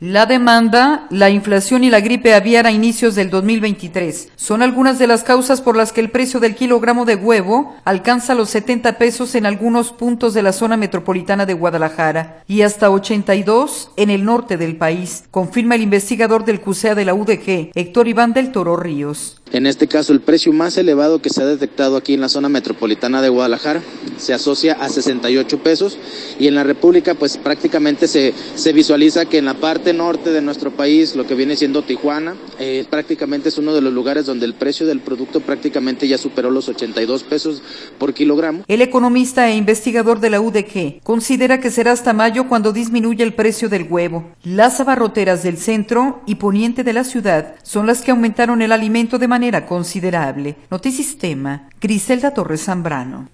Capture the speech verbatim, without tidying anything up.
La demanda, la inflación y la gripe aviar a inicios del dos mil veintitrés son algunas de las causas por las que el precio del kilogramo de huevo alcanza los setenta pesos en algunos puntos de la zona metropolitana de Guadalajara y hasta ochenta y dos en el norte del país, confirma el investigador del CUSEA de la U D G, Héctor Iván del Toro Ríos. En este caso, el precio más elevado que se ha detectado aquí en la zona metropolitana de Guadalajara se asocia a sesenta y ocho pesos y en la República pues prácticamente se, se visualiza que en la parte norte de nuestro país, lo que viene siendo Tijuana, eh, prácticamente es uno de los lugares donde el precio del producto prácticamente ya superó los ochenta y dos pesos por kilogramo. El economista e investigador de la U D G considera que será hasta mayo cuando disminuya el precio del huevo. Las abarroteras del centro y poniente de la ciudad son las que aumentaron el alimento de manera considerable. Notisistema, Griselda Torres Zambrano.